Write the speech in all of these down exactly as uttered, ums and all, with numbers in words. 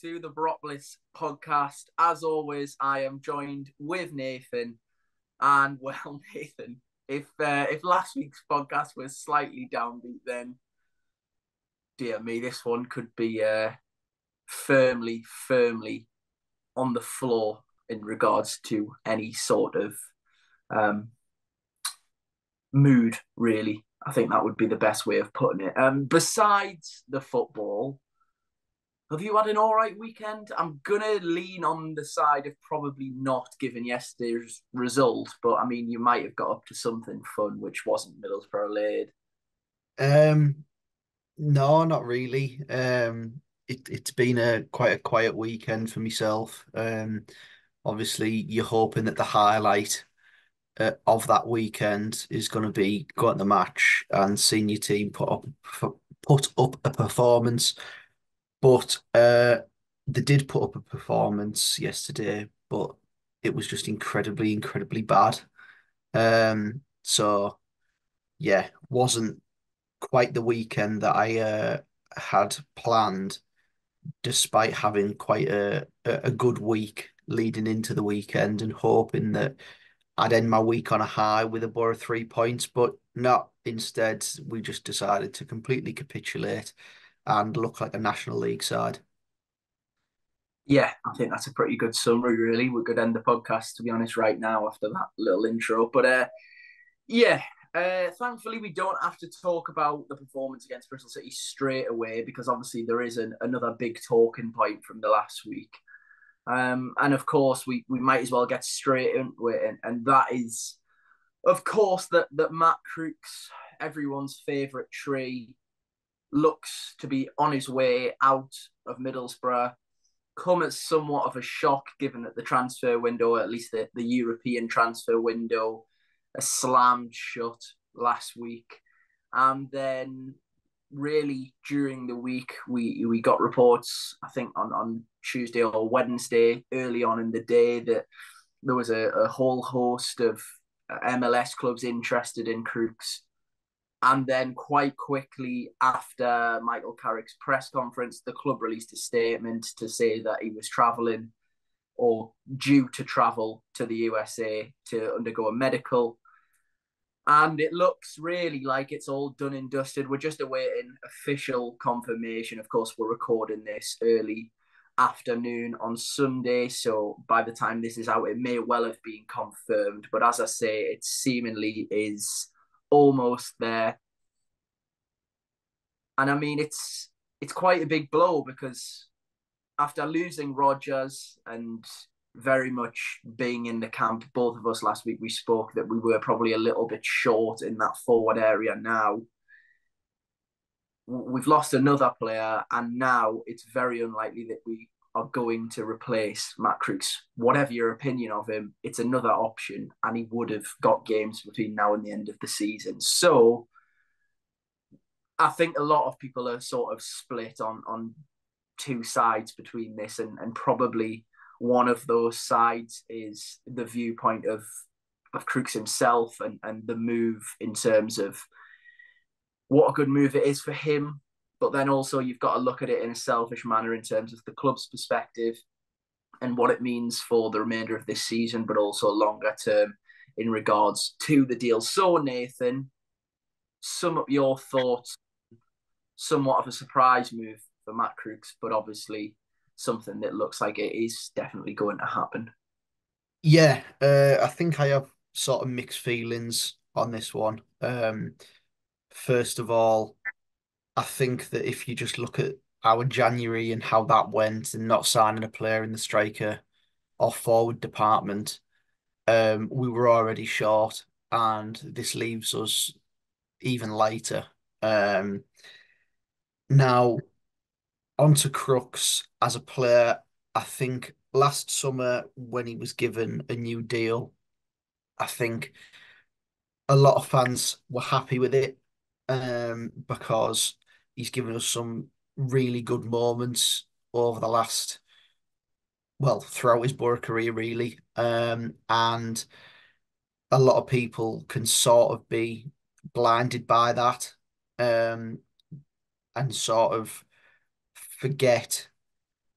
to the Bropolis podcast. As always, I am joined with Nathan. And well, Nathan, if uh, if last week's podcast was slightly downbeat, then dear me, this one could be uh, firmly, firmly on the floor in regards to any sort of um, mood, really. I think that would be the best way of putting it. Um, besides the football, have you had an all right weekend? I'm gonna lean on the side of probably not given yesterday's result, but I mean, you might have got up to something fun, which wasn't Middlesbrough laid. Um, no, not really. Um, it it's been a quite a quiet weekend for myself. Um, obviously, you're hoping that the highlight uh, of that weekend is going to be going to the match and seeing your team put up put up a performance. But uh, they did put up a performance yesterday, but it was just incredibly, incredibly bad. Um, so yeah, wasn't quite the weekend that I uh, had planned, despite having quite a, a good week leading into the weekend and hoping that I'd end my week on a high with a Borough three points, but not. Instead, we just decided to completely capitulate and look like a National League side. Yeah, I think that's a pretty good summary, really. We could end the podcast, to be honest, right now after that little intro. But uh, yeah, uh, thankfully, we don't have to talk about the performance against Bristol City straight away because obviously there is an, another big talking point from the last week. Um, and of course, we, we might as well get straight into it. And, and that is, of course, that, that Matt Crooks, everyone's favourite tree, looks to be on his way out of Middlesbrough. Come as somewhat of a shock, given that the transfer window, at least the, the European transfer window, slammed shut last week. And then really during the week we we got reports, I think on, on Tuesday or Wednesday, early on in the day, that there was a, a whole host of M L S clubs interested in Crooks. And then quite quickly after Michael Carrick's press conference, the club released a statement to say that he was travelling or due to travel to the U S A to undergo a medical. And it looks really like it's all done and dusted. We're just awaiting official confirmation. Of course, we're recording this early afternoon on Sunday. So by the time this is out, it may well have been confirmed. But as I say, it seemingly is almost there. And I mean, it's it's quite a big blow because after losing Rodgers and very much being in the camp, both of us last week, we spoke that we were probably a little bit short in that forward area now. We've lost another player, and now it's very unlikely that we are going to replace Matt Crooks. Whatever your opinion of him, it's another option, and he would have got games between now and the end of the season. So I think a lot of people are sort of split on on two sides between this, and, and probably one of those sides is the viewpoint of of Crooks himself and, and the move in terms of what a good move it is for him. But then also you've got to look at it in a selfish manner in terms of the club's perspective and what it means for the remainder of this season, but also longer term in regards to the deal. So Nathan, sum up your thoughts. Somewhat of a surprise move for Matt Crooks, but obviously something that looks like it is definitely going to happen. Yeah, uh, I think I have sort of mixed feelings on this one. Um, first of all, I think that if you just look at our January and how that went and not signing a player in the striker or forward department, um, we were already short, and this leaves us even later. Um, now, onto Crooks as a player, I think last summer when he was given a new deal, I think a lot of fans were happy with it um, because he's given us some really good moments over the last, well, throughout his Borough career, really. Um, and a lot of people can sort of be blinded by that um, and sort of forget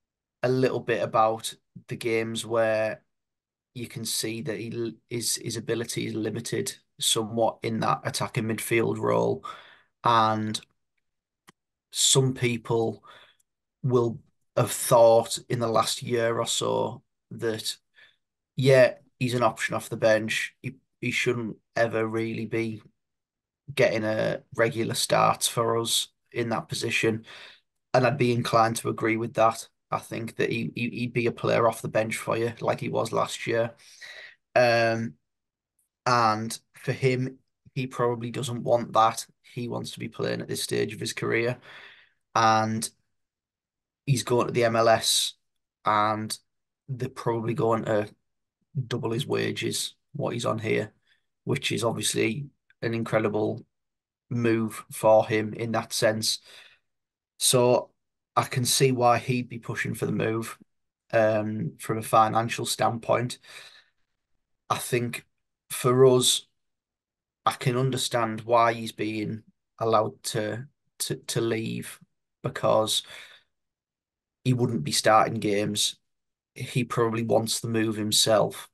a little bit about the games where you can see that he his his ability is limited somewhat in that attacking midfield role, and some people will have thought in the last year or so that yeah, he's an option off the bench. He he shouldn't ever really be getting a regular start for us in that position, and I'd be inclined to agree with that. I think that he, he he'd be a player off the bench for you like he was last year. Um, and for him, he probably doesn't want that. He wants to be playing at this stage of his career, and he's going to the M L S, and they're probably going to double his wages what he's on here, which is obviously an incredible move for him in that sense. So I can see why he'd be pushing for the move um, from a financial standpoint. I think for us, I can understand why he's being allowed to to to leave because he wouldn't be starting games. He probably wants the move himself,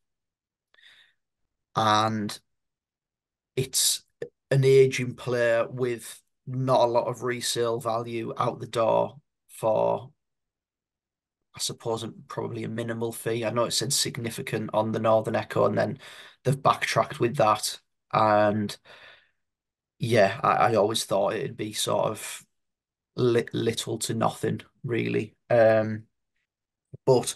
and it's an aging player with not a lot of resale value out the door for, I suppose, probably a minimal fee. I know it said significant on the Northern Echo, and then they've backtracked with that. And yeah, I, I always thought it'd be sort of li little to nothing, really. Um, but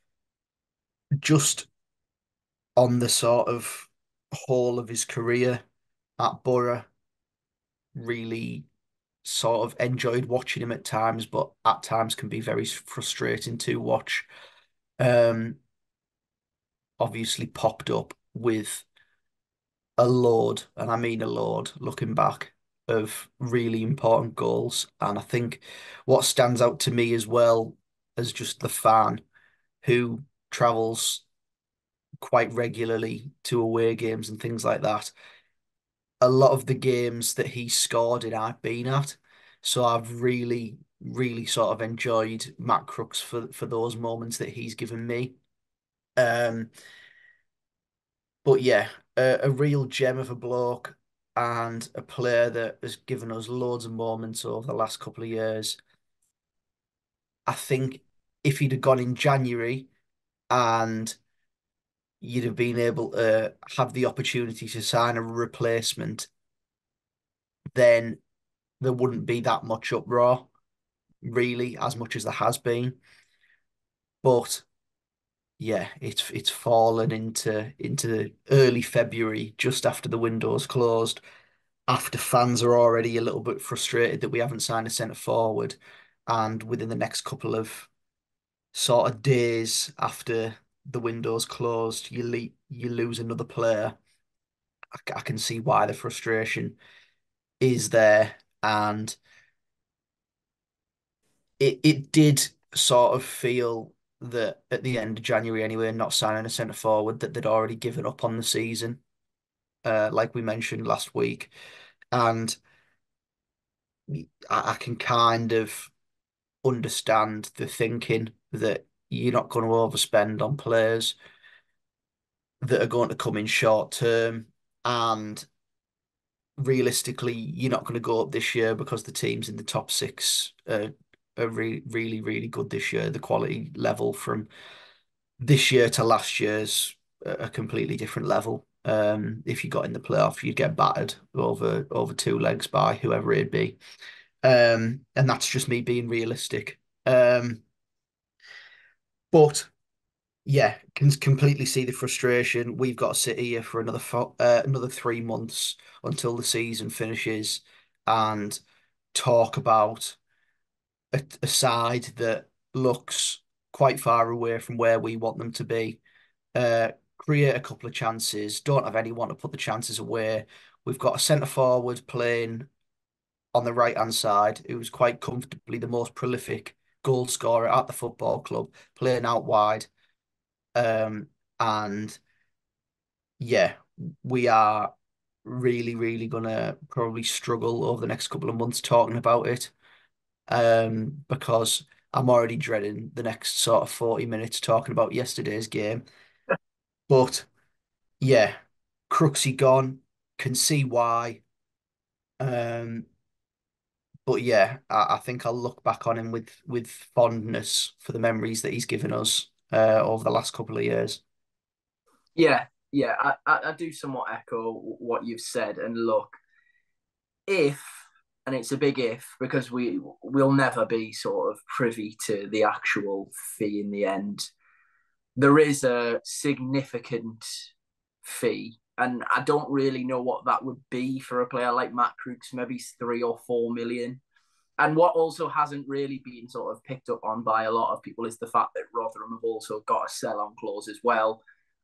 just on the sort of whole of his career at Borough, really sort of enjoyed watching him at times, but at times can be very frustrating to watch. Um, Obviously popped up with a load, and I mean a load, looking back, of really important goals. And I think what stands out to me as well as just the fan who travels quite regularly to away games and things like that, a lot of the games that he scored in I've been at. So I've really, really sort of enjoyed Matt Crooks for for those moments that he's given me. Um, but yeah, a, a real gem of a bloke and a player that has given us loads of moments over the last couple of years. I think if he'd have gone in January and you'd have been able to have the opportunity to sign a replacement, then there wouldn't be that much uproar, really, as much as there has been. But yeah, it's it's fallen into into early February, just after the windows closed, after fans are already a little bit frustrated that we haven't signed a centre forward, and within the next couple of sort of days after the windows closed, you le you lose another player. I, I can see why the frustration is there, and it it did sort of feel that at the end of January anyway, not signing a centre forward, that they'd already given up on the season, uh, like we mentioned last week, and I, I can kind of understand the thinking that you're not going to overspend on players that are going to come in short term, and realistically, you're not going to go up this year because the teams in the top six are, are re really, really good this year. The quality level from this year to last year's a completely different level. Um, if you got in the playoff, you'd get battered over over two legs by whoever it'd be. Um, and that's just me being realistic. Um, but yeah, can completely see the frustration. We've got to sit here for another fo uh, another three months until the season finishes and talk about a, a side that looks quite far away from where we want them to be. Uh, create a couple of chances, don't have anyone to put the chances away. We've got a centre forward playing on the right hand side who was quite comfortably the most prolific goal scorer at the football club, playing out wide. Um, and yeah, we are really, really gonna probably struggle over the next couple of months talking about it. Um, because I'm already dreading the next sort of forty minutes talking about yesterday's game. But yeah, Crooksy gone, can see why. Um, but yeah, I, I think I'll look back on him with with fondness for the memories that he's given us uh, over the last couple of years. Yeah, yeah, I, I, I do somewhat echo what you've said. And look, if, and it's a big if, because we will never be sort of privy to the actual fee in the end. There is a significant fee, and I don't really know what that would be for a player like Matt Crooks, maybe three or four million. And what also hasn't really been sort of picked up on by a lot of people is the fact that Rotherham have also got a sell-on clause as well.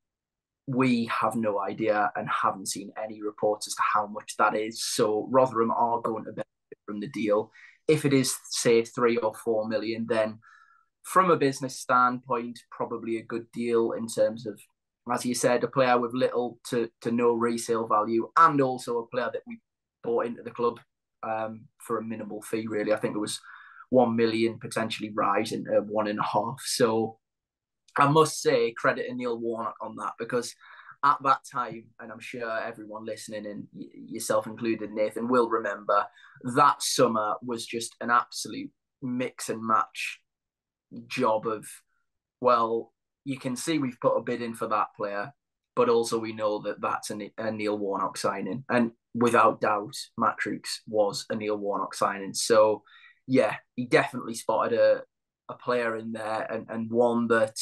We have no idea and haven't seen any reports as to how much that is. So Rotherham are going to benefit from the deal. If it is, say, three or four million, then from a business standpoint, probably a good deal in terms of, as you said, a player with little to, to no resale value, and also a player that we bought into the club um, for a minimal fee, really. I think it was one million, potentially rising to one and a half. So I must say, credit to Neil Warnock on that, because at that time, and I'm sure everyone listening, and yourself included, Nathan, will remember, that summer was just an absolute mix and match job of, well, you can see we've put a bid in for that player, but also we know that that's a, a Neil Warnock signing. And without doubt, Matt Crooks was a Neil Warnock signing. So, yeah, he definitely spotted a, a player in there, and, and one that,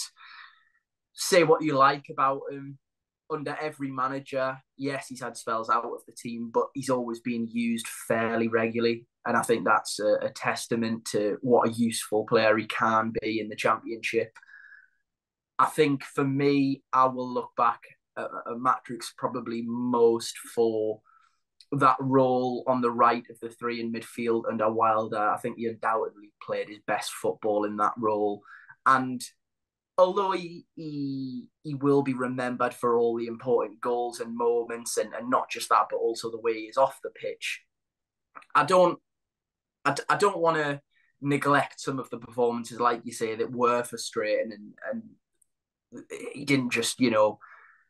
say what you like about him, under every manager, yes, he's had spells out of the team, but he's always been used fairly regularly. And I think that's a, a testament to what a useful player he can be in the Championship. I think for me, I will look back at, at Matt Crooks probably most for that role on the right of the three in midfield under Wilder. I think he undoubtedly played his best football in that role. And although he, he he will be remembered for all the important goals and moments, and, and not just that, but also the way he is off the pitch, I don't I, I don't want to neglect some of the performances, like you say, that were frustrating, and and he didn't just, you know,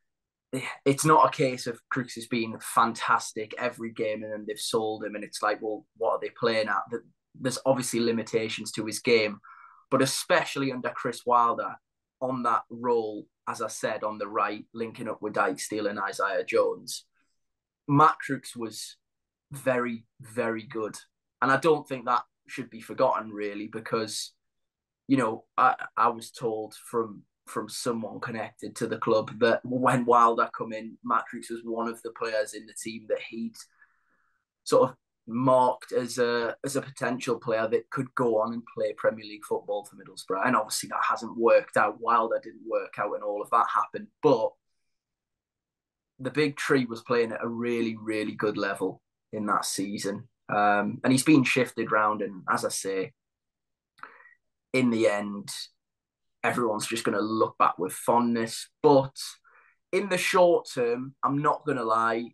it's not a case of Crooks has been fantastic every game and then they've sold him and it's like, well, what are they playing at? There's obviously limitations to his game, but especially under Chris Wilder on that role, as I said, on the right, linking up with Dijksteel and Isaiah Jones, Matt Crooks was very, very good. And I don't think that should be forgotten, really, because, you know, I, I was told from from someone connected to the club that when Wilder come in, Matt Crooks was one of the players in the team that he'd sort of marked as a as a potential player that could go on and play Premier League football for Middlesbrough. And obviously that hasn't worked out. Wilder didn't work out and all of that happened. But the big tree was playing at a really, really good level in that season. Um, and he's been shifted round. And as I say, in the end, everyone's just going to look back with fondness. But in the short term, I'm not going to lie,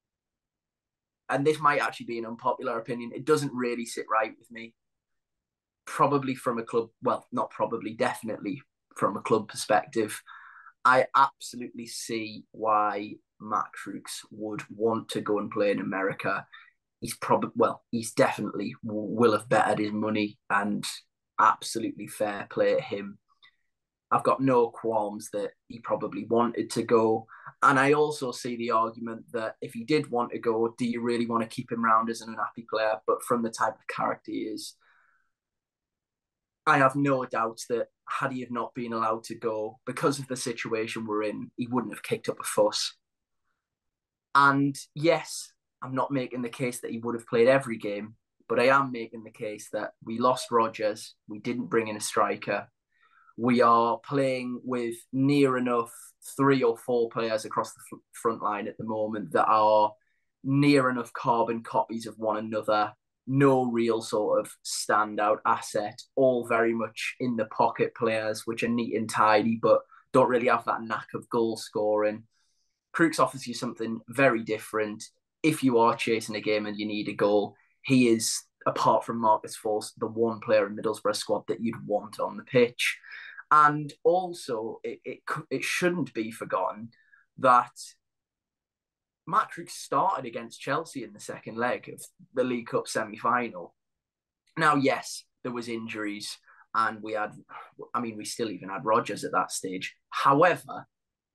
and this might actually be an unpopular opinion, it doesn't really sit right with me. Probably from a club, well, not probably, definitely from a club perspective, I absolutely see why Matt Crooks would want to go and play in America. He's probably, well, he's definitely will have bettered his money, and absolutely fair play to him. I've got no qualms that he probably wanted to go. And I also see the argument that if he did want to go, do you really want to keep him around as an unhappy player? But from the type of character he is, I have no doubts that had he have not been allowed to go, because of the situation we're in, he wouldn't have kicked up a fuss. And yes, I'm not making the case that he would have played every game, but I am making the case that we lost Rodgers, we didn't bring in a striker, we are playing with near enough three or four players across the front line at the moment that are near enough carbon copies of one another. No real sort of standout asset, all very much in the pocket players, which are neat and tidy, but don't really have that knack of goal scoring. Crooks offers you something very different. If you are chasing a game and you need a goal, he is apart from Marcus Forss, the one player in Middlesbrough squad that you'd want on the pitch. And also, it, it, it shouldn't be forgotten that Matt Crooks started against Chelsea in the second leg of the League Cup semi-final. Now, yes, there was injuries, and we had, I mean, we still even had Rodgers at that stage. However,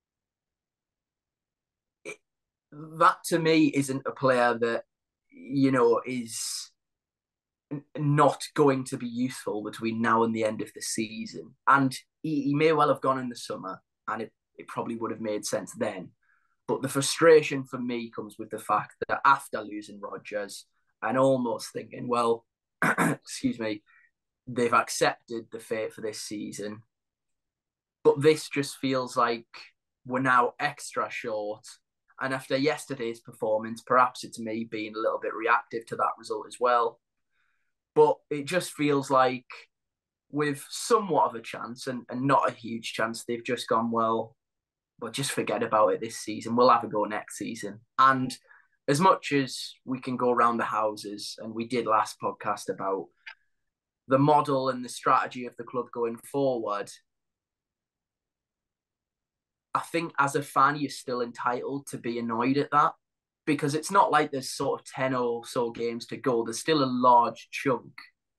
it, that to me isn't a player that, you know, is not going to be useful between now and the end of the season. And he, he may well have gone in the summer, and it, it probably would have made sense then. But the frustration for me comes with the fact that after losing Rodgers and almost thinking, well, excuse me, they've accepted the fate for this season. But this just feels like we're now extra short. And after yesterday's performance, perhaps it's me being a little bit reactive to that result as well. But it just feels like with somewhat of a chance and, and not a huge chance, they've just gone, well, well, just forget about it this season. We'll have a go next season. And as much as we can go around the houses, and we did last podcast about the model and the strategy of the club going forward, I think as a fan, you're still entitled to be annoyed at that, because it's not like there's sort of ten or so games to go. There's still a large chunk.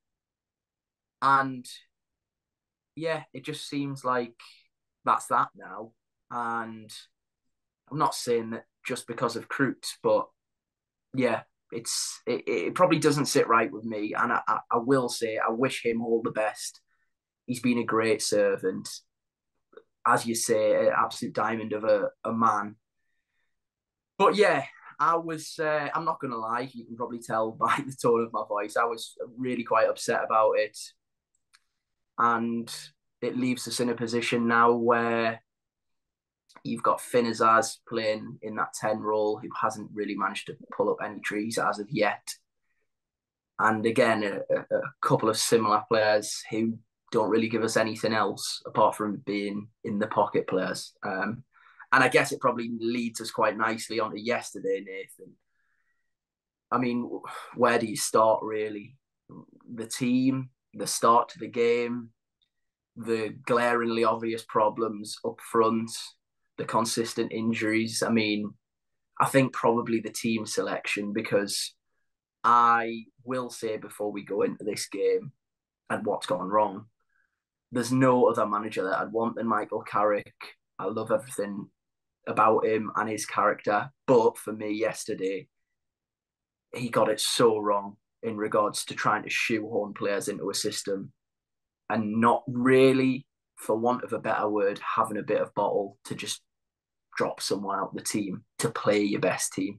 And yeah, it just seems like that's that now. And I'm not saying that just because of Crooks, but yeah, it's it, it probably doesn't sit right with me. And I, I, I will say I wish him all the best. He's been a great servant. As you say, an absolute diamond of a, a man. But yeah, I was, uh, I'm not going to lie, you can probably tell by the tone of my voice, I was really quite upset about it. And it leaves us in a position now where you've got Finn Azaz playing in that ten role, who hasn't really managed to pull up any trees as of yet. And again, a, a couple of similar players who don't really give us anything else apart from being in the pocket players. Um, and I guess it probably leads us quite nicely onto yesterday, Nathan. I mean, where do you start, really? The team, the start to the game, the glaringly obvious problems up front, the consistent injuries. I mean, I think probably the team selection, because I will say before we go into this game and what's gone wrong, there's no other manager that I'd want than Michael Carrick. I love everything about him and his character. But for me, yesterday, he got it so wrong in regards to trying to shoehorn players into a system and not really, for want of a better word, having a bit of bottle to just drop someone out the team to play your best team.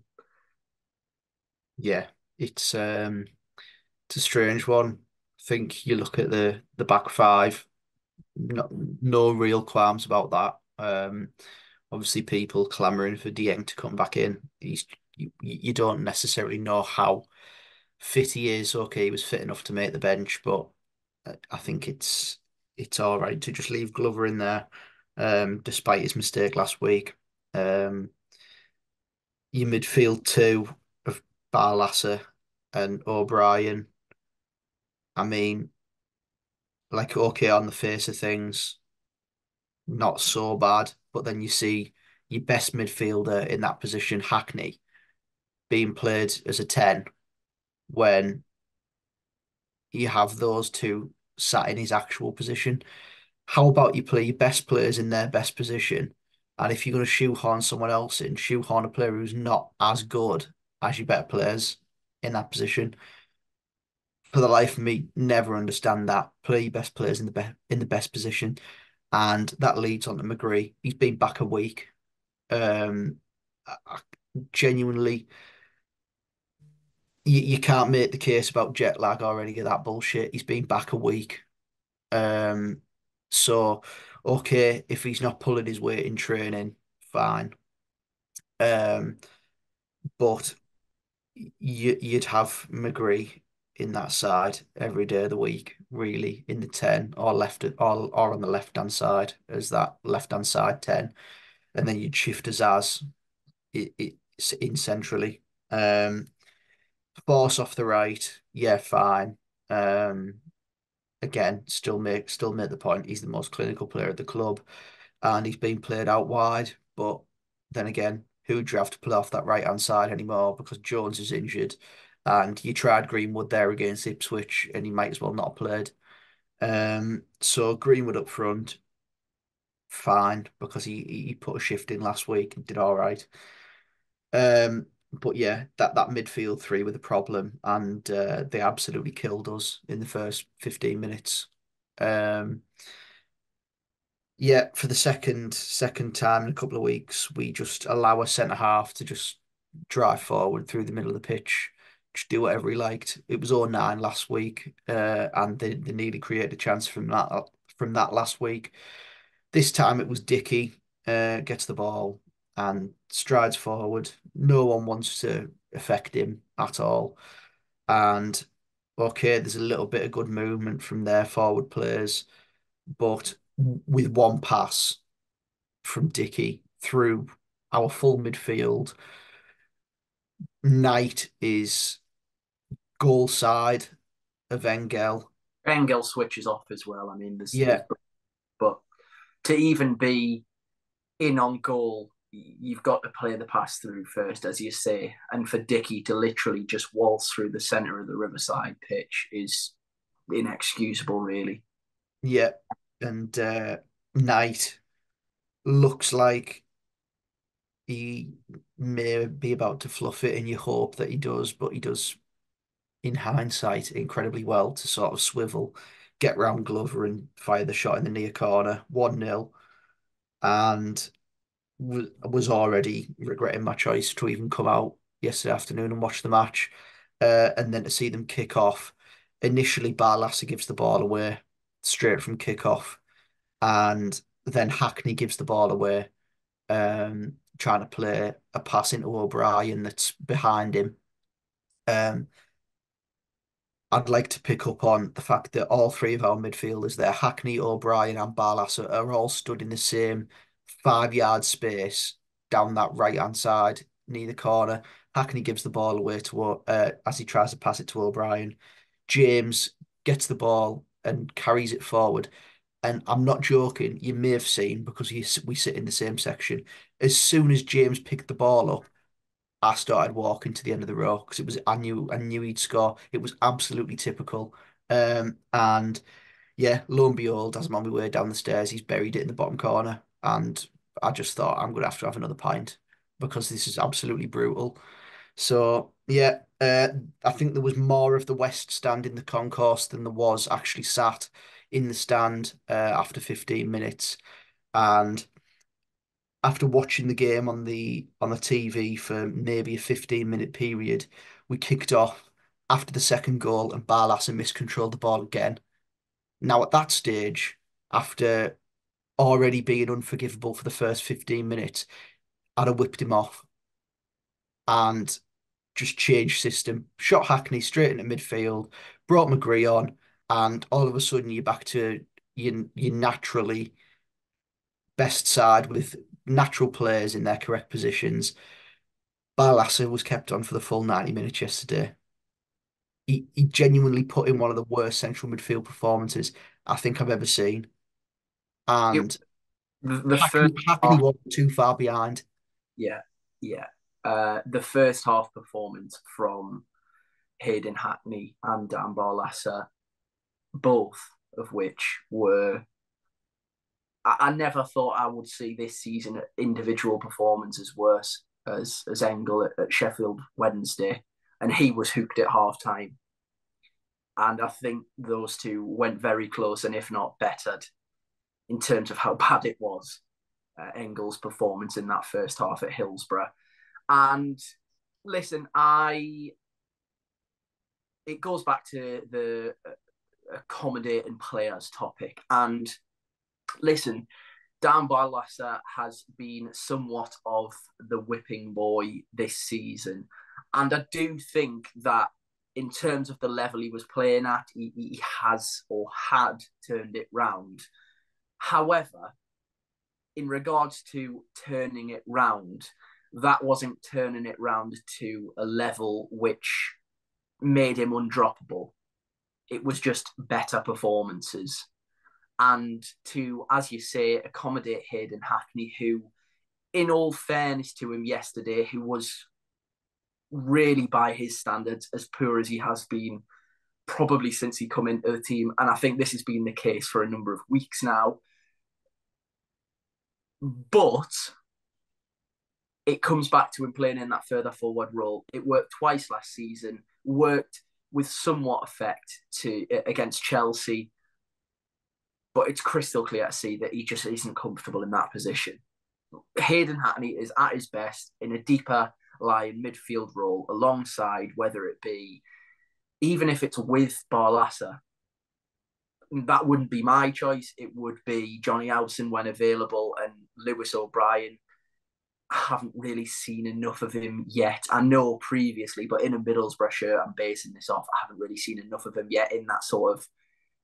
Yeah, it's um, it's a strange one. I think you look at the the back five, no, no real qualms about that. Um, obviously, people clamoring for Dieng to come back in. He's you, you don't necessarily know how fit he is. Okay, he was fit enough to make the bench, but I think it's it's all right to just leave Glover in there, um, despite his mistake last week. Um, your midfield two of Barlasser and O'Brien. I mean, like, okay, on the face of things, not so bad. But then you see your best midfielder in that position, Hackney, being played as a ten when you have those two sat in his actual position. How about you play your best players in their best position? And if you're going to shoehorn someone else in, shoehorn a player who's not as good as your better players in that position. For the life of me, never understand that. Play your best players in the best in the best position, and that leads on to McGree. He's been back a week. Um, I, I genuinely, you, you can't make the case about jet lag or any of that bullshit. He's been back a week. Um, so okay, if he's not pulling his weight in training, fine. Um, but you you'd have McGree in that side every day of the week, really, in the ten or left or, or on the left hand side as that left hand side ten, and then you'd shift Azaz it, it, in centrally. Um, Force off the right, yeah, fine. Um, again, still make still make the point. He's the most clinical player at the club, and he's been played out wide. But then again, who would you have to play off that right hand side anymore because Jones is injured, and you tried Greenwood there against Ipswich, and he might as well not have played. Um, so Greenwood up front, fine because he he put a shift in last week and did all right. Um, but yeah, that that midfield three were the problem, and uh, they absolutely killed us in the first fifteen minutes. Um, yeah, for the second second time in a couple of weeks, we just allow a centre half to just drive forward through the middle of the pitch, just do whatever he liked. It was oh nine last week, uh, and they, they nearly created a chance from that from that last week. This time it was Dickey uh, gets the ball and strides forward. No one wants to affect him at all. And okay, there's a little bit of good movement from their forward players, but with one pass from Dickey through our full midfield, Knight is goal side of Engel. Engel switches off as well. I mean, there's, there's, Yeah, but to even be in on goal, you've got to play the pass through first, as you say. And for Dickey to literally just waltz through the centre of the Riverside pitch is inexcusable, really. yeah. And uh, Knight looks like he may be about to fluff it, and you hope that he does, but he does, in hindsight, incredibly well to sort of swivel, get round Glover and fire the shot in the near corner, one nil, and was already regretting my choice to even come out yesterday afternoon and watch the match. Uh, and then to see them kick off. Initially, Barlaser gives the ball away straight from kick off, and then Hackney gives the ball away, um, trying to play a pass into O'Brien that's behind him. Um, I'd like to pick up on the fact that all three of our midfielders there, Hackney, O'Brien, and Barlas, are, are all stood in the same five yard space down that right hand side near the corner. Hackney gives the ball away to uh, as he tries to pass it to O'Brien. James gets the ball and carries it forward. And I'm not joking, you may have seen because he, we sit in the same section. As soon as James picked the ball up, I started walking to the end of the row because it was I knew I knew he'd score. It was absolutely typical. Um, and yeah, lo and behold, as I'm on my way down the stairs, he's buried it in the bottom corner. And I just thought I'm gonna have to have another pint because this is absolutely brutal. So yeah, uh, I think there was more of the West stand in the concourse than there was actually sat in the stand uh, after fifteen minutes. And after watching the game on the on the T V for maybe a fifteen minute period, we kicked off after the second goal and Barlaser miscontrolled the ball again. Now at that stage, after already being unforgivable for the first fifteen minutes, I'd have whipped him off and just changed system, shot Hackney straight into midfield, brought McGree on, and all of a sudden you're back to your, your naturally best side with natural players in their correct positions. Barlaser was kept on for the full ninety minutes yesterday. He, he genuinely put in one of the worst central midfield performances I think I've ever seen. It, And the, the Hackney, first Hackney half, wasn't too far behind. yeah, yeah. Uh, the first half performance from Hayden Hackney and Dan Barlaser, both of which were I, I never thought I would see this season individual performances worse as as Engel at, at Sheffield Wednesday, and he was hooked at half time. And I think those two went very close, and if not bettered, in terms of how bad it was. Uh, Engel's performance in that first half at Hillsborough, and listen, I it goes back to the uh, accommodating players topic, and listen, Dan Barlaser has been somewhat of the whipping boy this season. And I do think that in terms of the level he was playing at, he, he has or had turned it round. However, in regards to turning it round, that wasn't turning it round to a level which made him undroppable. It was just better performances. And to, as you say, accommodate Hayden Hackney, who, in all fairness to him yesterday, who was really, by his standards, as poor as he has been probably since he come into the team. And I think this has been the case for a number of weeks now. But it comes back to him playing in that further forward role. It worked twice last season, worked with somewhat effect to against Chelsea, but it's crystal clear to see that he just isn't comfortable in that position. Hayden Hackney is at his best in a deeper lying midfield role alongside, whether it be, even if it's with Barlaser, that wouldn't be my choice. It would be Johnny Howson when available, and Lewis O'Brien. I haven't really seen enough of him yet. I know previously, but in a Middlesbrough shirt, I'm basing this off. I haven't really seen enough of him yet in that sort of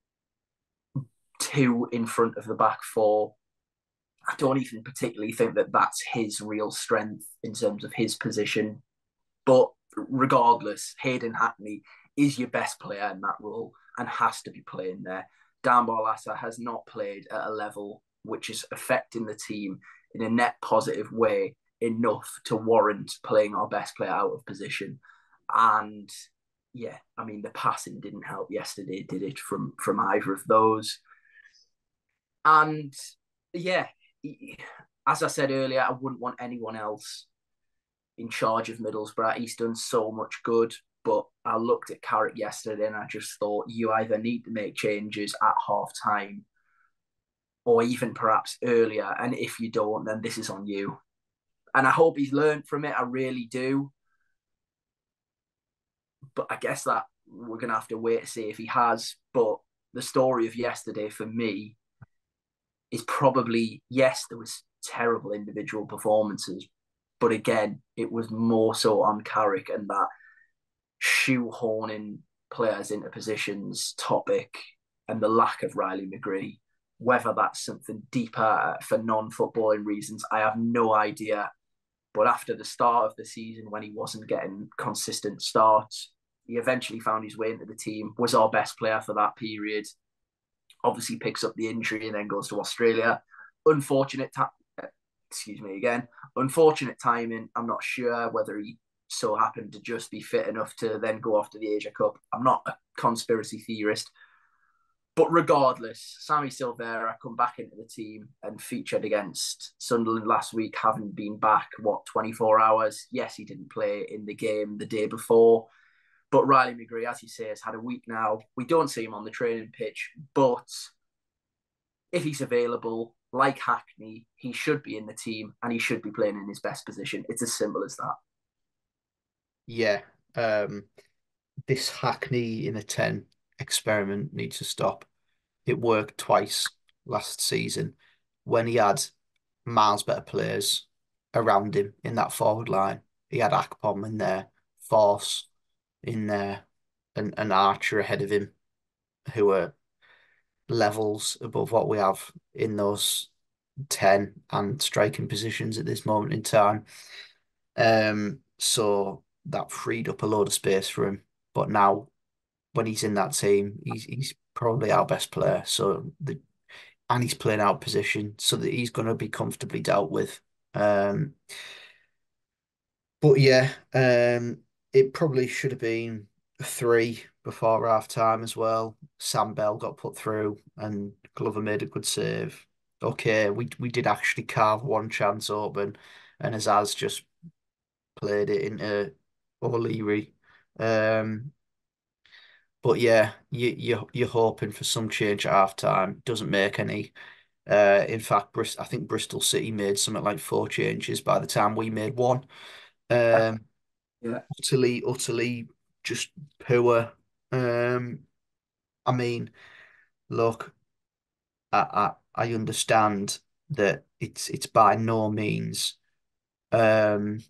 two in front of the back four. I don't even particularly think that that's his real strength in terms of his position. But regardless, Hayden Hackney is your best player in that role and has to be playing there. Dan Barlaser has not played at a level which is affecting the team in a net positive way enough to warrant playing our best player out of position. And yeah, I mean, the passing didn't help yesterday, did it, from, from either of those? And yeah, as I said earlier, I wouldn't want anyone else in charge of Middlesbrough. He's done so much good, but I looked at Carrick yesterday and I just thought you either need to make changes at half time or even perhaps earlier. And if you don't, then this is on you. And I hope he's learned from it. I really do. But I guess that we're going to have to wait to see if he has. But the story of yesterday for me is probably, yes, there was terrible individual performances, but again, it was more so on Carrick and that shoehorning players into positions topic and the lack of Riley McGree. Whether that's something deeper for non-footballing reasons, I have no idea. But after the start of the season, when he wasn't getting consistent starts, he eventually found his way into the team, was our best player for that period. Obviously picks up the injury and then goes to Australia. Unfortunate, ta- excuse me again, unfortunate timing. I'm not sure whether he so happened to just be fit enough to then go off to the Asia Cup. I'm not a conspiracy theorist. But regardless, Sammy Silvera come back into the team and featured against Sunderland last week, having been back, what, twenty-four hours? Yes, he didn't play in the game the day before. But Riley McGree, as you say, has had a week now. We don't see him on the training pitch, but if he's available, like Hackney, he should be in the team and he should be playing in his best position. It's as simple as that. Yeah. Um, this Hackney in a ten experiment needs to stop. It worked twice last season when he had miles better players around him in that forward line. He had Akpom in there, Force in there, and, and Archer ahead of him, who are levels above what we have in those ten and striking positions at this moment in time. Um, so that freed up a load of space for him. But now, when he's in that team, he's he's probably our best player. So the and he's playing out position, so that he's going to be comfortably dealt with. Um, but yeah, um, it probably should have been three before half time as well. Sam Bell got put through, and Glover made a good save. Okay, we we did actually carve one chance open, and Azaz just played it into O'Leary. Um, but yeah, you you you're hoping for some change at half time. Doesn't make any. Uh, in fact, Brist I think Bristol City made something like four changes by the time we made one. Um, Yeah. utterly, utterly just poor. Um, I mean, look, I, I I understand that it's it's by no means um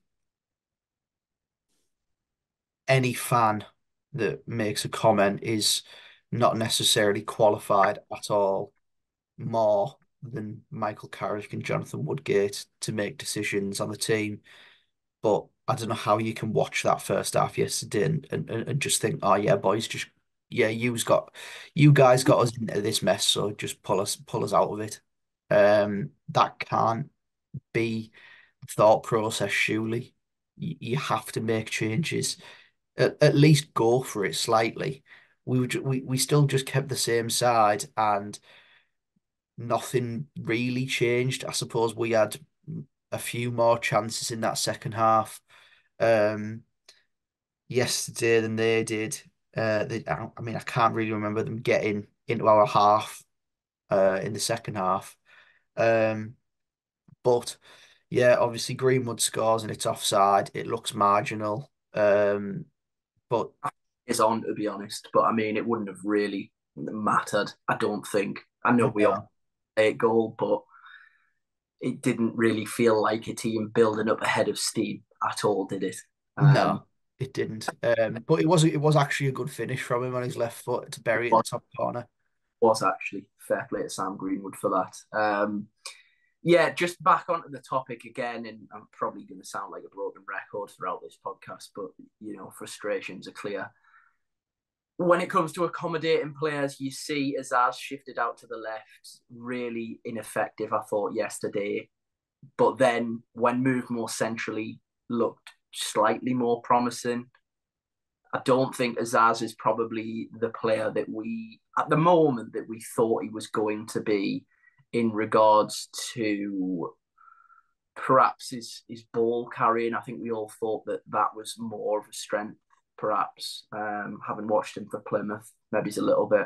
any fan that makes a comment is not necessarily qualified at all more than Michael Carrick and Jonathan Woodgate to make decisions on the team. But I don't know how you can watch that first half yesterday and, and, and just think, oh yeah, boys, just yeah, you's got you guys got us into this mess, so just pull us pull us out of it. Um, that can't be thought process, surely. You, you have to make changes. At, at least go for it slightly. We would we, we still just kept the same side and nothing really changed. I suppose we had a few more chances in that second half um yesterday than they did. Uh, they, I I mean, I can't really remember them getting into our half uh in the second half. Um, but yeah, obviously Greenwood scores and it's offside. It looks marginal. Um, but Is on, to be honest, but I mean, it wouldn't have really mattered. I don't think. I know we all no, a goal, but it didn't really feel like a team building up a head of steam at all, did it? Um, no, it didn't. Um, but it was it was actually a good finish from him on his left foot to it bury it in the was, top corner. was actually fair play to Sam Greenwood for that. Um, yeah, just back onto the topic again, and I'm probably going to sound like a broken record throughout this podcast, but you know, frustrations are clear. When it comes to accommodating players, you see Azaz shifted out to the left, really ineffective, I thought, yesterday. But then when moved more centrally, looked slightly more promising. I don't think Azaz is probably the player that we, at the moment, that we thought he was going to be in regards to perhaps his, his ball carrying. I think we all thought that that was more of a strength, perhaps. Um, having watched him for Plymouth, maybe he's a little bit.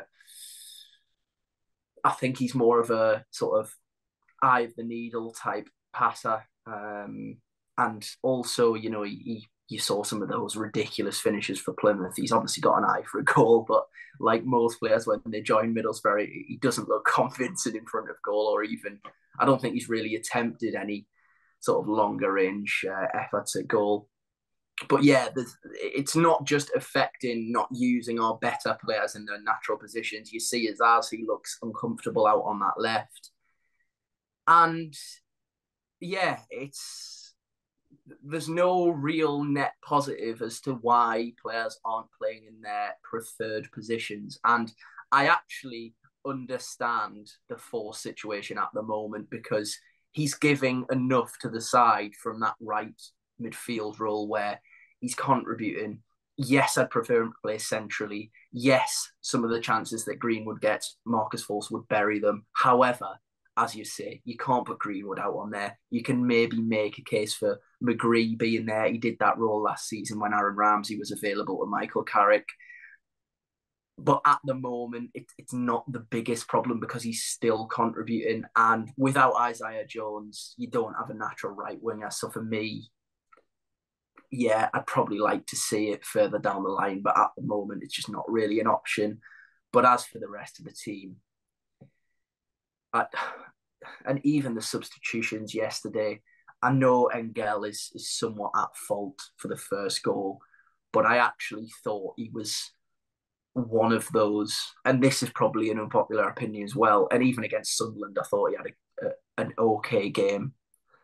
I think he's more of a sort of eye of the needle type passer. Um, and also, you know, he, he you saw some of those ridiculous finishes for Plymouth. He's obviously got an eye for a goal, but like most players, when they join Middlesbrough, he doesn't look convincing in front of goal, or even I don't think he's really attempted any sort of longer range uh, efforts at goal. But yeah, it's not just affecting not using our better players in their natural positions. You see, as as he looks uncomfortable out on that left, and yeah, it's there's no real net positive as to why players aren't playing in their preferred positions. And I actually understand the force situation at the moment because he's giving enough to the side from that right midfield role where he's contributing. Yes, I'd prefer him to play centrally. Yes, some of the chances that Greenwood gets, Marcus Force would bury them. However, as you say, you can't put Greenwood out on there. You can maybe make a case for McGree being there. He did that role last season when Aaron Ramsey was available to Michael Carrick. But at the moment, it, it's not the biggest problem because he's still contributing. And without Isaiah Jones, you don't have a natural right winger. So for me, yeah, I'd probably like to see it further down the line. But at the moment, it's just not really an option. But as for the rest of the team, I, and even the substitutions yesterday, I know Engel is, is somewhat at fault for the first goal, but I actually thought he was one of those, and this is probably an unpopular opinion as well. And even against Sunderland, I thought he had a, a, an okay game.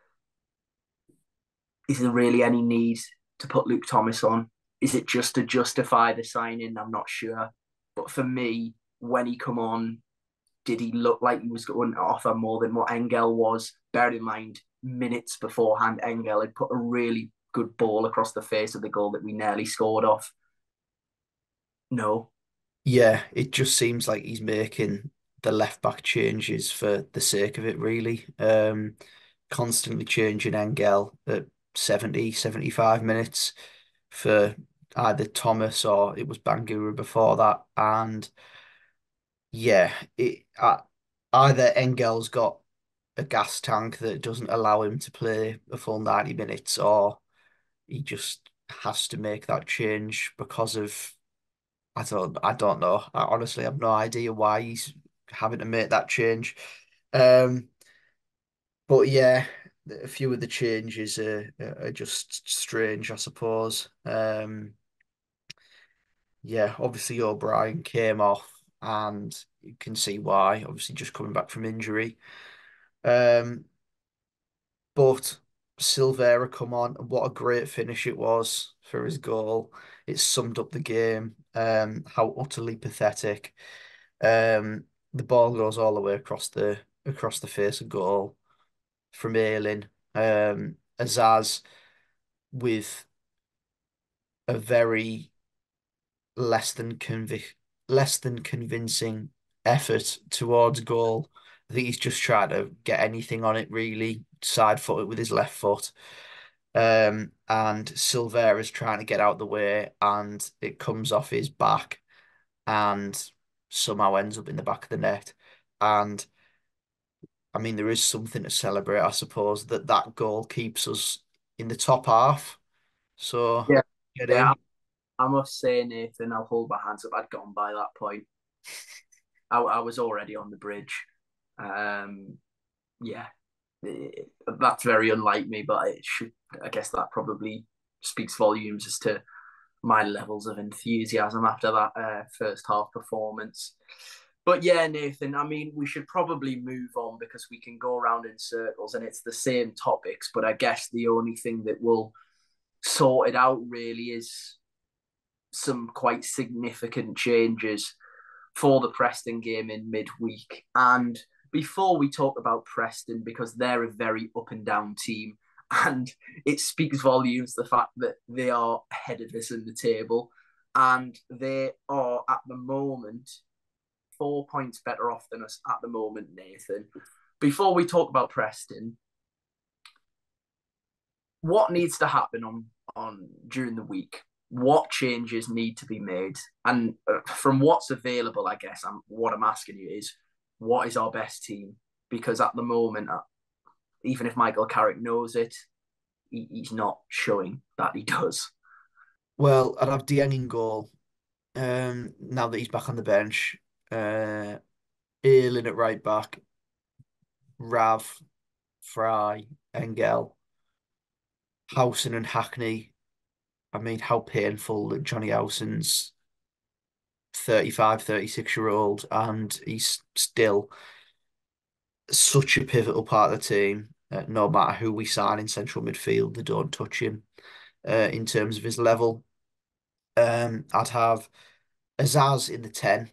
Is there really any need to put Luke Thomas on? Is it just to justify the signing? I'm not sure. But for me, when he come on, did he look like he was going to offer more than what Engel was? Bear in mind, minutes beforehand, Engel had put a really good ball across the face of the goal that we nearly scored off. No. Yeah, it just seems like he's making the left back changes for the sake of it, really. Um, constantly changing Engel at seventy, seventy-five minutes for either Thomas or it was Bangura before that. And yeah, it uh, either Engel's got a gas tank that doesn't allow him to play a full ninety minutes, or he just has to make that change because of I don't I don't know. I honestly have no idea why he's having to make that change. Um, but yeah, a few of the changes are, are just strange, I suppose. Um, yeah, obviously O'Brien came off, and you can see why. Obviously, just coming back from injury. Um, but Silvera come on, and what a great finish it was for his goal. It summed up the game, um, how utterly pathetic. Um, the ball goes all the way across the across the face of goal from Ayling. Um, Azaz with a very less than convic less than convincing effort towards goal. I think he's just trying to get anything on it, really, side foot it with his left foot. Um, and Silvera's trying to get out the way, and it comes off his back and somehow ends up in the back of the net. And I mean, there is something to celebrate, I suppose, that that goal keeps us in the top half. So Yeah, get yeah. in. I must say, Nathan, I'll hold my hands up. I'd gone by that point. I, I was already on the bridge. Um, yeah, it, that's very unlike me, but it should. I guess that probably speaks volumes as to my levels of enthusiasm after that uh, first half performance. But yeah, Nathan, I mean, we should probably move on because we can go around in circles and it's the same topics. But I guess the only thing that will sort it out really is some quite significant changes for the Preston game in midweek. And before we talk about Preston, because they're a very up and down team, and it speaks volumes the fact that they are ahead of us in the table, and they are at the moment four points better off than us at the moment, Nathan. Before we talk about Preston, what needs to happen on on during the week? What changes need to be made? And uh, from what's available, I guess I'm what I'm asking you is what is our best team? Because at the moment, uh, even if Michael Carrick knows it, he, he's not showing that he does. Well, I'd have Dieng in goal. Um, now that he's back on the bench. Uh, Ayling at right back. Rav, Fry, Engel, Howson and Hackney. I mean, how painful that Johnny Howson's thirty-five, thirty-six year old and he's still such a pivotal part of the team. Uh, no matter who we sign in central midfield, they don't touch him uh, in terms of his level. Um, I'd have Azaz in the ten.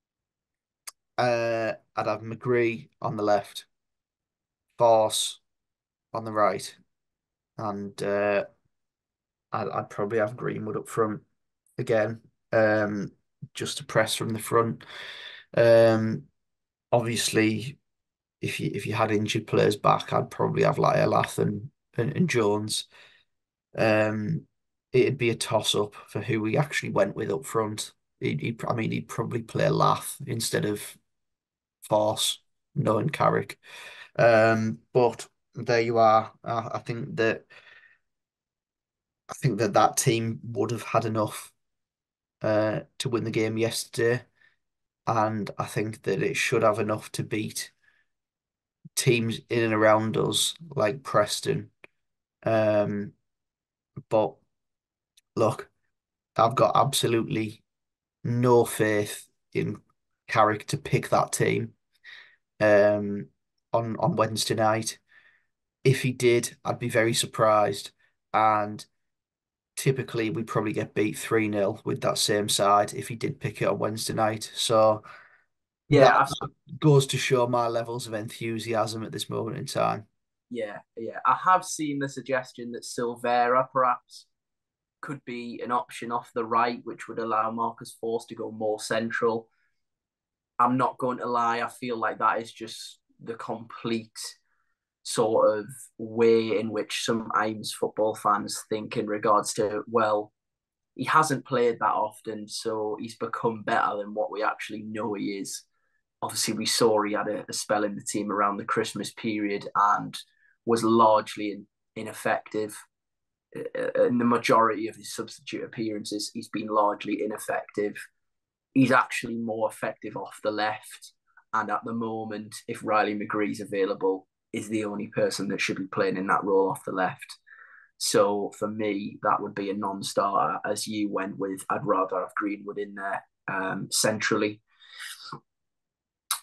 Uh, I'd have McGree on the left, Force on the right, and uh, I'd, I'd probably have Greenwood up front again, um, just to press from the front. Um, obviously, if you if you had injured players back, I'd probably have like Elath and, and, and Jones. Um, it'd be a toss up for who we actually went with up front. He'd, he'd, I mean, he'd probably play Lath instead of Force, knowing Carrick. Um, but there you are. I, I think that I think that that team would have had enough uh, to win the game yesterday, and I think that it should have enough to beat teams in and around us like Preston. Um, but look, I've got absolutely no faith in Carrick to pick that team um, on on Wednesday night. If he did, I'd be very surprised. And typically, we probably get beat three nil with that same side if he did pick it on Wednesday night. So Yeah, that I've goes to show my levels of enthusiasm at this moment in time. yeah yeah I have seen the suggestion that Silvera perhaps could be an option off the right, which would allow Marcus Force to go more central. I'm not going to lie, I feel like that is just the complete sort of way in which some Ames football fans think in regards to, well, he hasn't played that often, so he's become better than what we actually know he is. Obviously, we saw he had a, a spell in the team around the Christmas period and was largely in, ineffective. In the majority of his substitute appearances, he's been largely ineffective. He's actually more effective off the left. And at the moment, if Riley McGree's available, is the only person that should be playing in that role off the left. So for me, that would be a non-starter. As you went with, I'd rather have Greenwood in there um, centrally.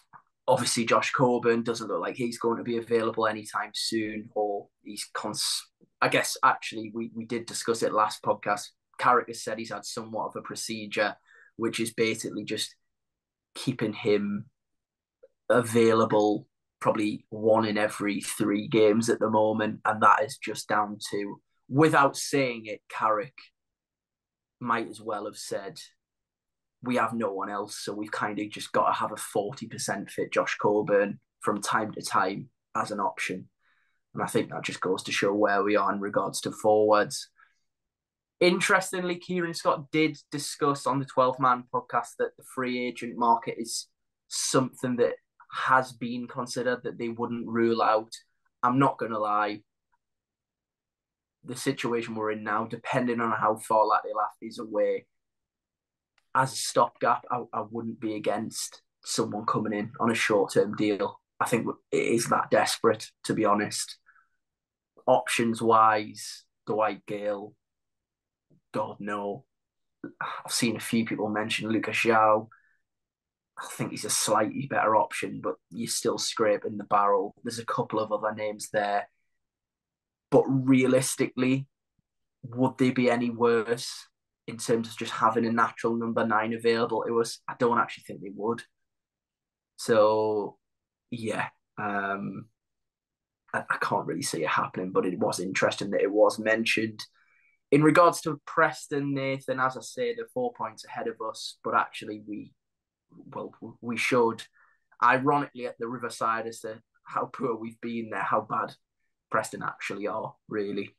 obviously Josh Coburn doesn't look like he's going to be available anytime soon, or he's cons. I guess actually we we did discuss it last podcast. Carrick has said he's had somewhat of a procedure, which is basically just keeping him available probably one in every three games at the moment, and that is just down to, without saying it, Carrick might as well have said we have no one else, so we've kind of just got to have a forty percent fit Josh Coburn from time to time as an option. And I think that just goes to show where we are in regards to forwards. Interestingly, Kieran Scott did discuss on the twelve man podcast that the free agent market is something that has been considered, that they wouldn't rule out. I'm not going to lie. The situation we're in now, depending on how far Latte is away, as a stopgap, I, I wouldn't be against someone coming in on a short-term deal. I think it is that desperate, to be honest. Options-wise, Dwight Gale, God, no. I've seen a few people mention Lucas João. I think he's a slightly better option, but you're still scraping the barrel. There's a couple of other names there. But realistically, would they be any worse in terms of just having a natural number nine available? It was, I don't actually think they would. So, yeah, um, I, I can't really see it happening, but it was interesting that it was mentioned. In regards to Preston, Nathan, as I say, they're four points ahead of us, but actually we, well, we showed, ironically, at the Riverside as to how poor we've been there, how bad Preston actually are, really.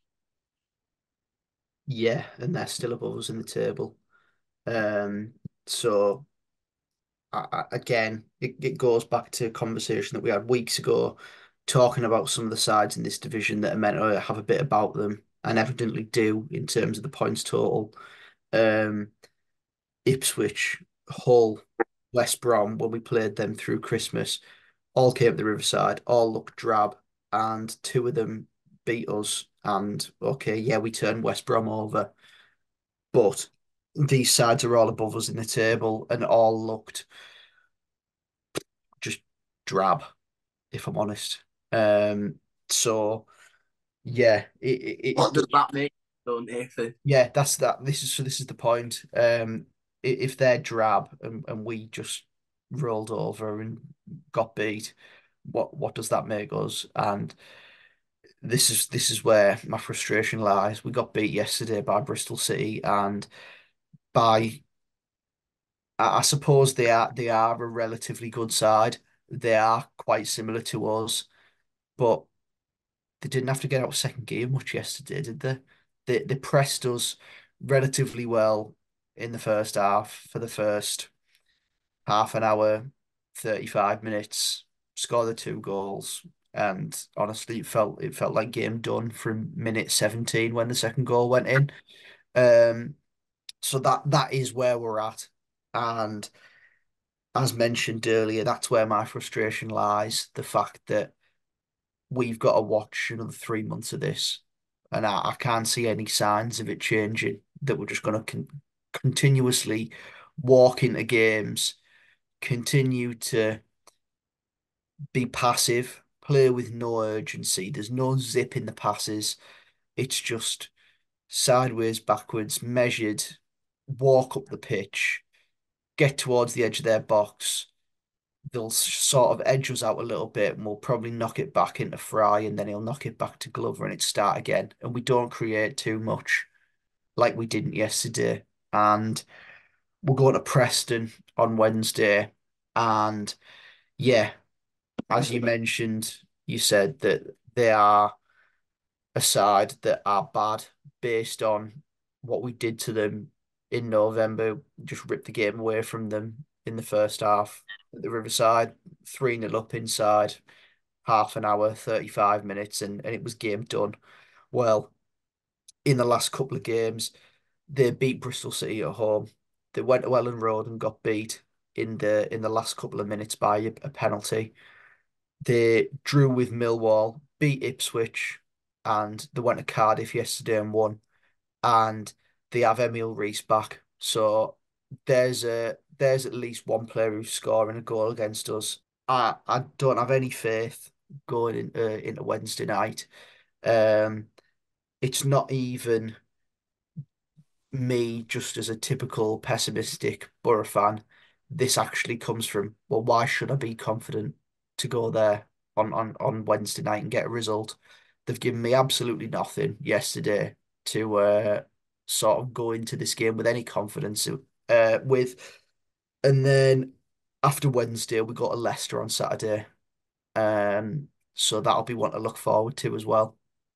Yeah, and they're still above us in the table. Um, so I, I, again, it, it goes back to a conversation that we had weeks ago, talking about some of the sides in this division that are meant to have a bit about them, and evidently do in terms of the points total. Um, Ipswich, Hull, West Brom, when we played them through Christmas, all came to the Riverside, all looked drab, and two of them beat us. And okay, yeah, we turned West Brom over, but these sides are all above us in the table and all looked just drab, if I'm honest. Um, so yeah, it, it, What it does that mean, though, Nathan? yeah, that's that. This is so. This is the point. Um, if they're drab and, and we just rolled over and got beat, what what does that make us? And this is this is where my frustration lies. We got beat yesterday by Bristol City, and by I, I suppose they are they are a relatively good side. They are quite similar to us, but they didn't have to get out of second gear much yesterday, did they? They they pressed us relatively well in the first half for the first half an hour, thirty-five minutes, score the two goals. And honestly, it felt it felt like game done from minute seventeen when the second goal went in. Um, so that that is where we're at. And as mentioned earlier, that's where my frustration lies. The fact that we've got to watch another three months of this, and I, I can't see any signs of it changing. That we're just going to con continuously walk into games, continue to be passive, play with no urgency. There's no zip in the passes. It's just sideways, backwards, measured, walk up the pitch, get towards the edge of their box. They'll sort of edge us out a little bit, and we'll probably knock it back into Fry, and then he'll knock it back to Glover, and it start again. And we don't create too much like we didn't yesterday. And we're going to Preston on Wednesday. And yeah, as you mentioned, you said that they are a side that are bad based on what we did to them in November. Just ripped the game away from them in the first half at the Riverside, three nil up inside half an hour, thirty-five minutes, and, and it was game done. Well, in the last couple of games, they beat Bristol City at home. They went to Ellen Road and got beat in the in the last couple of minutes by a, a penalty. They drew with Millwall, beat Ipswich, and they went to Cardiff yesterday and won. And they have Emil Reese back. So there's a there's at least one player who's scoring a goal against us. I I don't have any faith going in, uh, into Wednesday night. Um, it's not even me just as a typical pessimistic Borough fan. This actually comes from, well, why should I be confident to go there on, on, on Wednesday night and get a result? They've given me absolutely nothing yesterday to uh, sort of go into this game with any confidence uh, with. And then after Wednesday, we got a Leicester on Saturday. Um, so that'll be one to look forward to as well.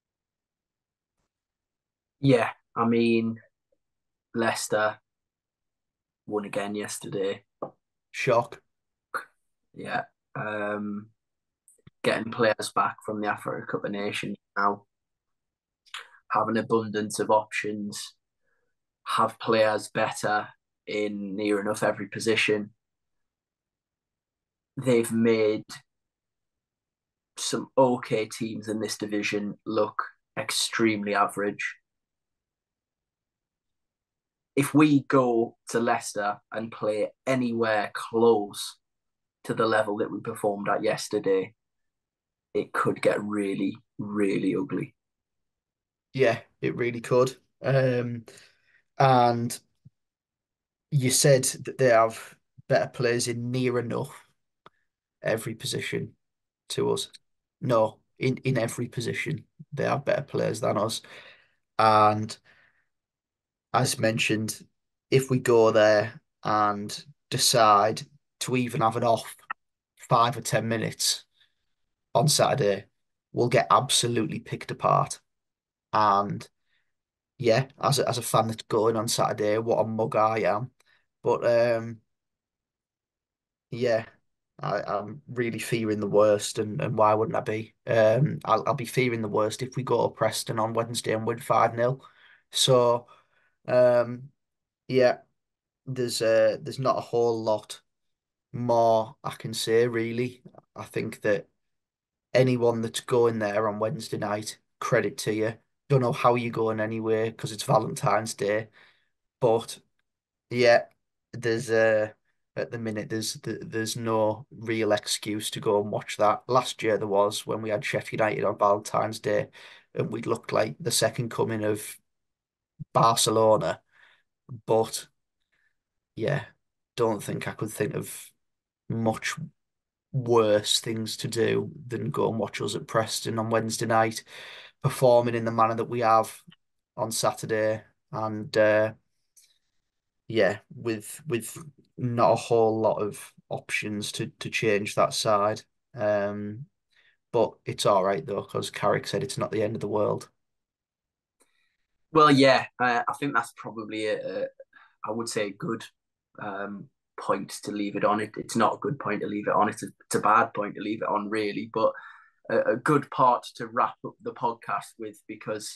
Yeah, I mean, Leicester won again yesterday. Shock. Yeah. Um, getting players back from the Africa Cup of Nations now, have an abundance of options, have players better in near enough every position. They've made some okay teams in this division look extremely average. If we go to Leicester and play anywhere close to the level that we performed at yesterday, it could get really, really ugly. Yeah, it really could. Um, and you said that they have better players in near enough every position to us. No, in, in every position, they have better players than us. And as mentioned, if we go there and decide to even have an off five or ten minutes on Saturday, we'll get absolutely picked apart. And yeah, as a, as a fan that's going on Saturday, what a mug I am. But um, yeah, I, I'm really fearing the worst, and, and why wouldn't I be? Um, I'll, I'll be fearing the worst if we go to Preston on Wednesday and win five nil. So um, yeah, there's uh, there's not a whole lot more I can say really. I think that anyone that's going there on Wednesday night, credit to you. Don't know how you're going anyway because it's Valentine's Day, but yeah, there's uh at the minute there's there's no real excuse to go and watch that. Last year there was when we had Sheffield United on Valentine's Day and we looked like the second coming of Barcelona. But yeah, don't think I could think of much worse things to do than go and watch us at Preston on Wednesday night, performing in the manner that we have on Saturday. And uh yeah, with with not a whole lot of options to to change that side. Um, but it's all right though, because Carrick said it's not the end of the world. Well, yeah, uh, I think that's probably a, a I would say, a good um, point to leave it on. It, it's not a good point to leave it on. It's a, it's a bad point to leave it on, really, but a, a good part to wrap up the podcast with because,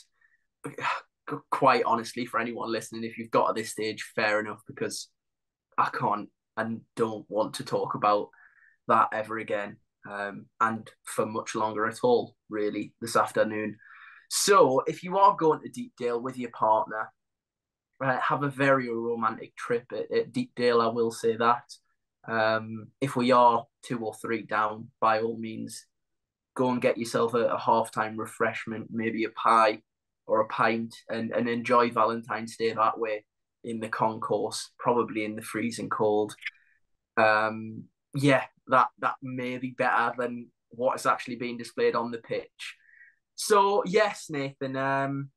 quite honestly, for anyone listening, if you've got to this stage, fair enough, because I can't and don't want to talk about that ever again, um, and for much longer at all, really, this afternoon. So, if you are going to Deepdale with your partner, uh, have a very romantic trip at, at Deepdale, I will say that. Um, if we are two or three down, by all means, go and get yourself a, a halftime refreshment, maybe a pie or a pint, and, and enjoy Valentine's Day that way in the concourse, probably in the freezing cold. Um, yeah, that that may be better than what is actually being displayed on the pitch. So yes, Nathan. Um,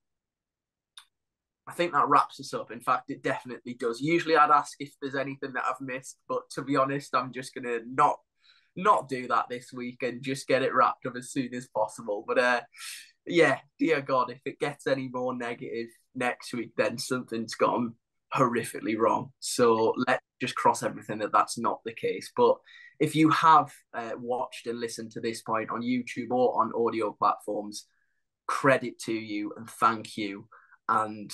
I think that wraps us up. In fact, it definitely does. Usually, I'd ask if there's anything that I've missed, but to be honest, I'm just gonna not not do that this week and just get it wrapped up as soon as possible. But uh, yeah, dear God, if it gets any more negative next week, then something's gone horrifically wrong. So let's just cross everything that that's not the case. But if you have uh, watched and listened to this point on YouTube or on audio platforms, credit to you and thank you. And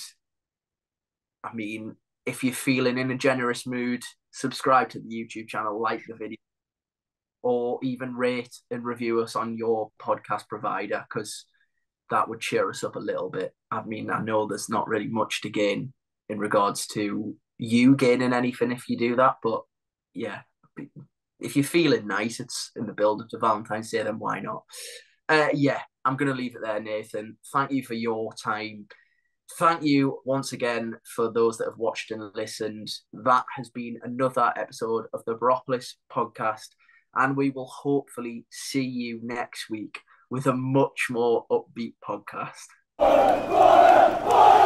I mean, if you're feeling in a generous mood, subscribe to the YouTube channel, like the video, or even rate and review us on your podcast provider because that would cheer us up a little bit. I mean, I know there's not really much to gain in regards to you gaining anything if you do that, but yeah, if you're feeling nice, it's in the build up to Valentine's Day, then why not? Uh, yeah, I'm going to leave it there, Nathan. Thank you for your time. Thank you once again for those that have watched and listened. That has been another episode of the Veropolis podcast, and we will hopefully see you next week with a much more upbeat podcast.